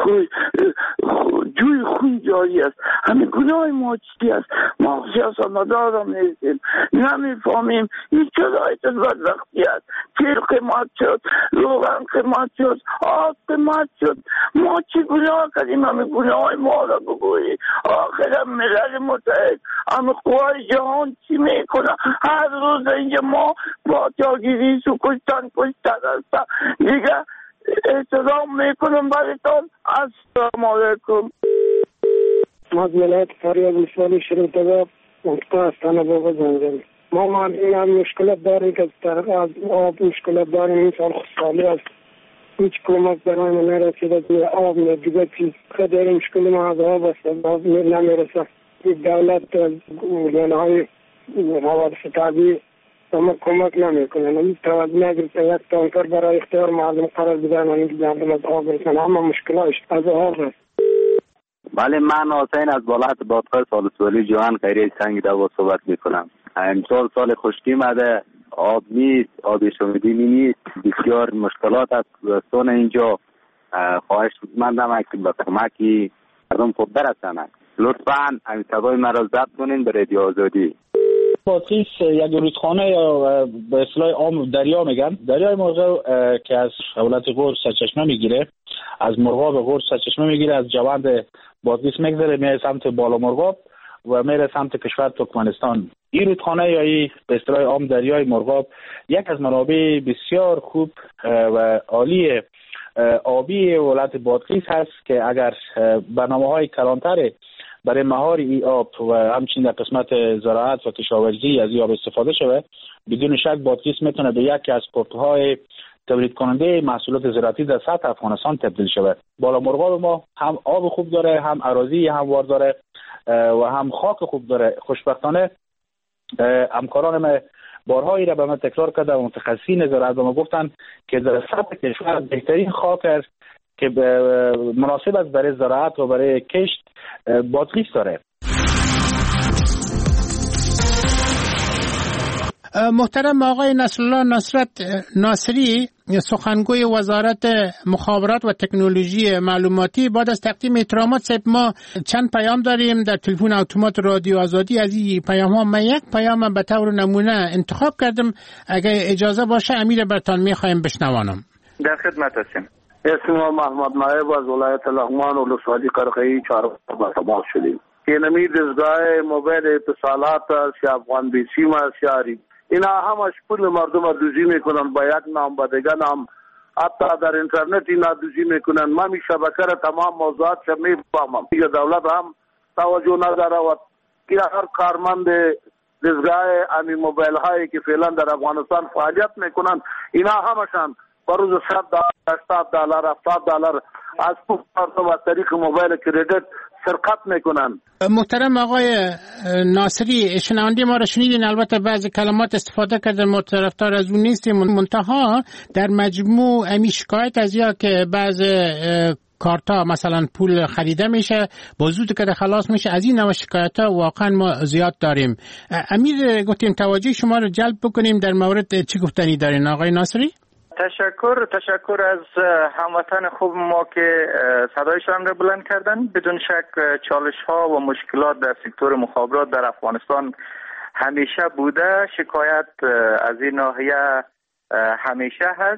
جوی خوی جایی است. همین گناه ما چی است؟ ما سیاستمدار هم نیستیم، نمیفهمیم این چرایت بدبختی است. تیل قیمت شد، روغن قیمت شد، آب قیمت شد. ما چی گناه کردیم؟ همین گناه ما را بگویی. آخر ملل متحد همین قوای جهان چی میکنه؟ هر روز اینجا ما با جاگیری سو کشتن هستم دیگه احترام میکنم برایتان. السلام علیکم. ما از ولایت فاریاب ولسوالی شریفتگاه منطقه استان باغ زنجان. ما هم مشکلات داریم که از آب مشکلات داریم. این سال خسالی است، هیچ کمک برای ما نرسیده. آب نه دیگه چیز خیلی مشکل ما از آب است، آب نمیرسه. دولت گلانه های حوادث طبیعی اما کمک نمیکنه. توجه نگرفته یک تانکر برای اختیار مردم قرار بدن و اینکه مردم از آب برسن. اما مشکلش از آب است. بله، من حسین از بالات بادخای سالسوالی جوان خیریه سنگ دو صحبت میکنم. امسال سال خشکی مده، آب نیست، آب شمیدینی نیست، بسیار مشکلات است دوستان اینجا. خواهش مندم که به کمکی مردم خود برسنند. لطفاً این صدای مرا ضبط کنین به رادیو آزادی. بادغیس یک رودخانه یا به اصطلاح عام دریا میگن، دریای مرغاب که از ولایت غور سرچشمه میگیره، از مرغاب غور سرچشمه میگیره، از جوند بادغیس میگذره میره سمت بالا مرغاب و میره سمت کشور ترکمنستان. این رودخانه یا این به اصطلاح عام دریای مرغاب یک از منابع بسیار خوب و عالی آبی ولایت بادغیس هست که اگر برنامه‌های کلانتر برای مهار ای آب و همچنین در قسمت زراعت و کشاورزی از این آب استفاده شده، بدون شک بادغیس میتونه به یکی از پورت‌های تولید کننده محصولات زراعتی در سطح افغانستان تبدیل شود. بالا مرغاب ما هم آب خوب داره، هم اراضی هموار داره و هم خاک خوب داره. خوشبختانه همکاران ما بارهایی را به من تکرار کرده و متخصصین زراعت به ما گفتن که در سطح کشور بهترین خاک است که مناسب است برای زراعت و برای کشت بازغیس داره. محترم آقای نصرالله نصرت ناصری، سخنگوی وزارت مخابرات و تکنولوژی معلوماتی، بعد از تقدیم احترامات صاحب، ما چند پیام داریم در تلفن اتومات رادیو آزادی. از این پیام ها من یک پیام به طور نمونه انتخاب کردم، اگر اجازه باشه امیر برتان میخوایم بشنوانم. در خدمت هستیم. اسم محمد نایب از ولایت لغمان و لسوالی قرقی چهار با شدیم. که نمی دستگاه موبایل اتصالات است یا افغان بی سیم است یا اینا همش پول مردم دوزی میکنن، با یک نام با دیگر نام، حتی در اینترنت اینا دوزی میکنن. من می شبکه را تمام موضوعات شد میفهمم. دیگه دولت هم توجه نداره و که هر کارمند دستگاه امی موبایل هایی که فعلا در افغانستان فعالیت میکنن اینا همشان بروز $100 $80 $70 از پول مردم از طریق موبایل کردیت سرقت میکنن. محترم آقای ناصری، شنونده ما را شنیدین، البته بعضی کلمات استفاده کردن، ما طرفدار از اون نیستیم، منتها در مجموع امی شکایت از یا که بعض کارتا مثلا پول خریده میشه با زود که خلاص میشه، از این نوع شکایت ها واقعا ما زیاد داریم. امیر گفتیم توجه شما رو جلب بکنیم در مورد چی گفتنی دارین آقای ناصری؟ تشکر از هموطن خوب ما که صدایشان را بلند کردن. بدون شک چالش ها و مشکلات در سکتور مخابرات در افغانستان همیشه بوده، شکایت از این ناحیه همیشه هست.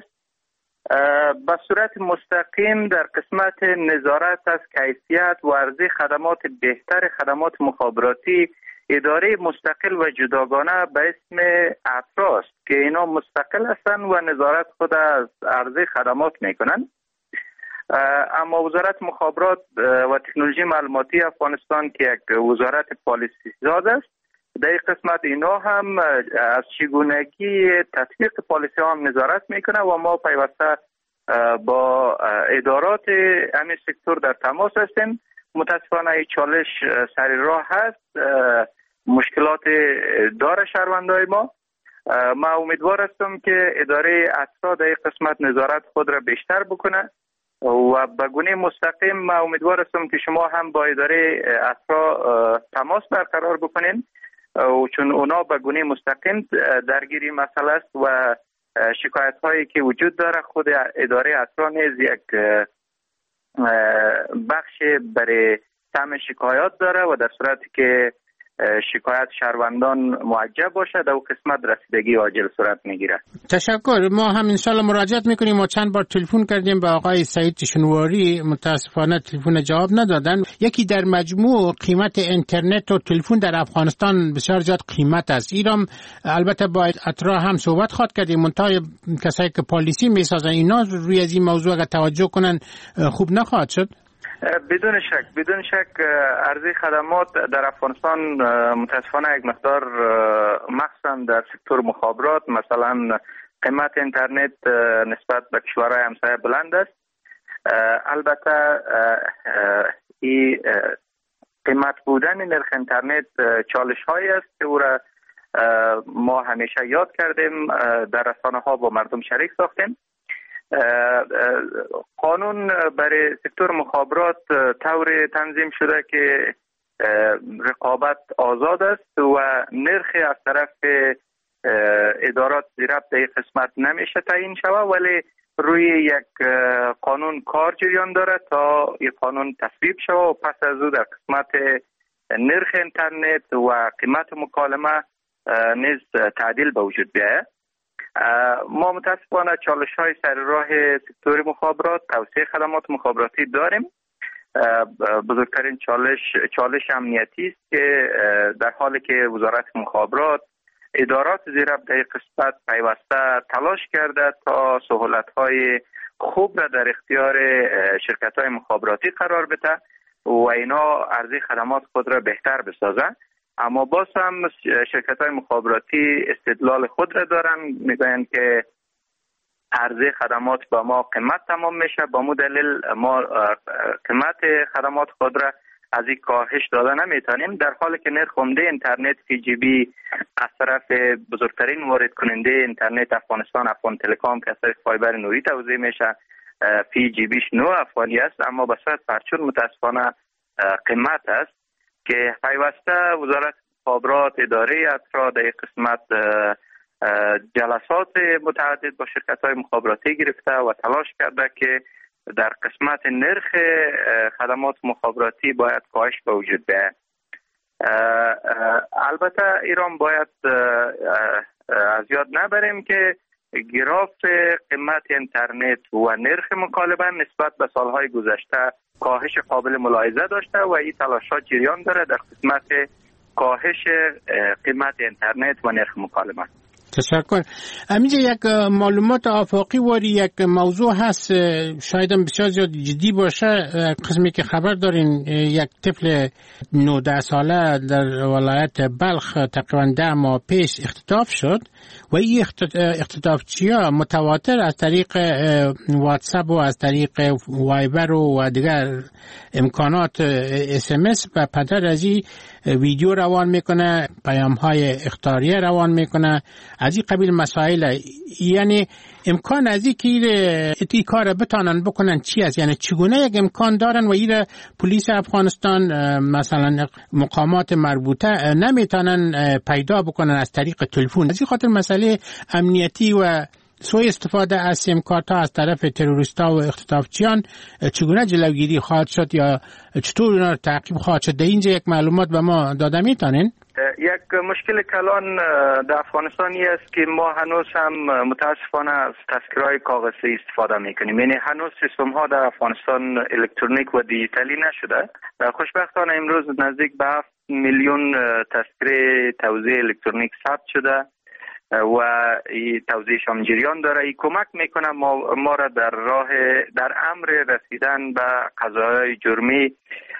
به صورت مستقیم در قسمت نظارت از کیفیت و عرضه خدمات بهتر خدمات مخابراتی اداره مستقل و جداگانه به اسم اترا است که اینا مستقل هستند و نظارت خود از عرضه خدمات میکنند. اما وزارت مخابرات و تکنولوژی معلوماتی افغانستان که یک وزارت پالیسی ساز است، در این قسمت اینا هم از چگونگی تطبیق پالیسی هم نظارت میکنه و ما پیوسته با ادارات همین سکتور در تماس هستیم. متاسفانه چالش سر راه هست، مشکلات داره شهروندای ما. ما امیدوار هستم که اداره اترا در این قسمت نظارت خود را بیشتر بکنه و به گونه مستقیم ما امیدوار هستم که شما هم با اداره اترا تماس برقرار بکنین، چون اونا به گونه مستقیم درگیری مسئله است و شکایت هایی که وجود داره خود اداره اترا نیز یک بخش برای سم شکایات داره و در صورتی که شکایت شهروندان موجه باشه در اون قسمت رسیدگی عاجل صورت میگیره. تشکر. ما هم انشالله مراجعت میکنیم. ما چند بار تلفن کردیم به آقای سعید شنواری، متاسفانه تلفن جواب ندادن. یکی در مجموع قیمت اینترنت و تلفن در افغانستان بسیار زیاد قیمت است. ایرام البته با اترا هم صحبت خواهد کردیم، منتها کسایی که پالیسی میسازن اینا روی از این موضوع اگر توجه کنن خوب نخواهد شد. بدون شک عرضه خدمات در افغانستان متاسفانه یک مقدار مخصوصا در سکتور مخابرات مثلا قیمت اینترنت نسبت به کشورهای همسایه بلند است. البته این قیمت بودن نرخ اینترنت چالش هایی است که او را ما همیشه یاد کردیم، در رسانه ها با مردم شریک ساختیم. قانون برای سکتور مخابرات طور تنظیم شده که رقابت آزاد است و نرخ از طرف ادارات زیربط در این قسمت نمیشه تعیین شود، ولی روی یک قانون کار جریان داره تا این قانون تصویب شود و پس از او در قسمت نرخ اینترنت و قیمت مکالمه نیز تعدیل به وجود بیاید. ما متاسفانه چالش های سر راه سکتور مخابرات، توسعه خدمات مخابراتی داریم. بزرگترین چالش امنیتی است که در حالی که وزارت مخابرات ادارات زیربط در قسمت پیوسته تلاش کرده تا سهولت های خوب را در اختیار شرکت های مخابراتی قرار بده و اینا عرضه خدمات خود را بهتر بسازن، اما باز هم شرکت های مخابراتی استدلال خود را دارن، میگن که عرضه خدمات با ما قیمت تمام میشه، با مو دلیل ما قیمت خدمات خود را از این کاهش داده نمیتونیم، در حالی که نرخ عمده اینترنت CGB از طرف بزرگترین وارد کننده اینترنت افغانستان افغان تلکام که از طریق فایبر نوری توزیع میشه فی جیبیش 9 افغانی است، اما به صورت پرچون متاسفانه قیمت است که پیوسته وزارت مخابرات اداره اطراح در قسمت جلسات متعدد با شرکت‌های مخابراتی گرفته و تلاش کرده که در قسمت نرخ خدمات مخابراتی باید کاهش به وجود بیاید. البته ایران باید از یاد نبریم که گراف قیمت اینترنت و نرخ مکالمه نسبت به سالهای گذشته کاهش قابل ملاحظه داشته و این تلاشات جریان داره در قسمت کاهش قیمت اینترنت و نرخ مکالمه. تشکر. همینجا یک معلومات آفاقی واری یک موضوع هست، شاید هم بسیار زیاد جدی باشه. قسمی که خبر دارین یک طفل 19 ساله در ولایت بلخ تقریبا 10 ماه پیش اختطاف شد و این اختطافچی‌ها متواتر از طریق واتساپ و از طریق وایبر و دیگر امکانات SMS و پدر از این ویدیو روان میکنه، پیام‌های اخطاریه روان میکنه، از این قبیل مسائل. یعنی امکان از این که این کار بتانن بکنن چی است؟ یعنی چگونه یک امکان دارن و این پلیس افغانستان مثلا مقامات مربوطه نمیتونن پیدا بکنن از طریق تلفن؟ از این خاطر مسئله امنیتی و سوء استفاده از سیم کارت ها از طرف تروریستا و اختطافچیان چگونه جلوگیری خواهد شد یا چطور اونا رو تعقیب خواهد شد؟ اینجا یک معلومات به ما داده میتونین؟ یک مشکل کلان در افغانستان است که ما هنوز هم متاسفانه از تذکره‌های کاغذی استفاده میکنیم. یعنی هنوز سیستم ها در افغانستان الکترونیک و دیجیتالی نشده. خوشبختانه امروز نزدیک به 7 میلیون تذکره توزیع الکترونیک ثبت شده و این توزیعش هم جریان داره. این کمک میکنه ما را در امر رسیدن به قضایای جرمی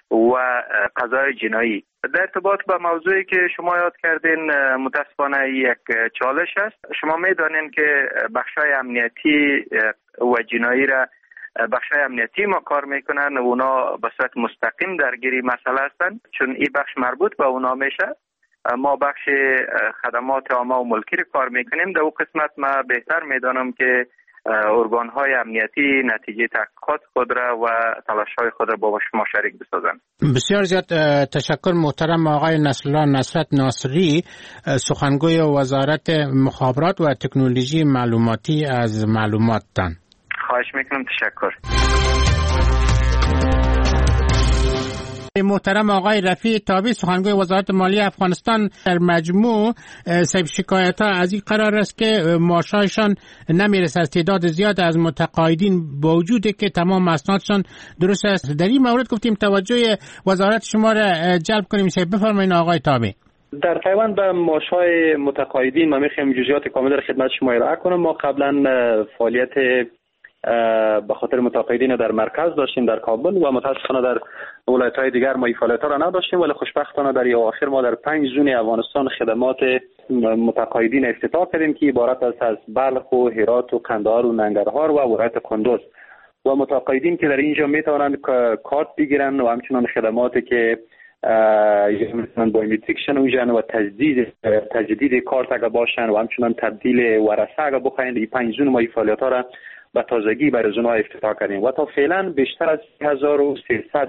و قضایای جنایی. در ارتباط با موضوعی که شما یاد کردین متاسفانه یک چالش است. شما میدانین که بخشای امنیتی و جنایی را بخشای امنیتی ما کار میکنن و اونا به صورت مستقیم درگیری مسئله هستند، چون این بخش مربوط به اونا میشه. ما بخش خدمات عامه و ملکی رو کار میکنیم. در اون قسمت ما بهتر میدانم که ارگان‌های امنیتی نتیجه تحقیقات خود را و تلاش‌های خود را با شما شریک بسازند. بسیار زیاد تشکر محترم آقای نصرالله نصرت ناصری، سخنگوی وزارت مخابرات و تکنولوژی معلوماتی، از معلوماتتان. خواهش میکنم. تشکر. محترم آقای رفیع تابی، سخنگوی وزارت مالی افغانستان، در مجموع سیب شکایت ها از این قرار است که معاشایشان نمیرسه از تعداد زیاد از متقاعدین با وجودی که تمام اسنادشان درست است. در این مورد گفتیم توجه وزارت شما را جلب کنیم. بفرمایید آقای تابی. در پیوند به معاشهای متقاعدین ما میخوایم جزئیات کامل در خدمت شما ارائه کنم. ما قبلا فعالیت به خاطر متقاعدین در مرکز داشتیم در کابل و متاسفانه در ولایت‌های دیگر ما این فعالیت‌ها را نداشتیم، ولی خوشبختانه در اواخر ما در 5 زون افغانستان خدمات متقاعدین افتتاح کردیم که عبارت است از بلخ و هرات و قندهار و ننگرهار و ولایت کندوز. و متقاعدین که در اینجا میتوانند کارت بگیرن و همچنین خدماتی که مثلا بایومتریک شنوشن و تجدید کارت اگر باشن و همچنین تبدیل ورثه اگر بخواین، این 5 زون ما این فعالیت‌ها را به تازگی برای زنها افتتاح کردیم و تا فعلا بیشتر از 1300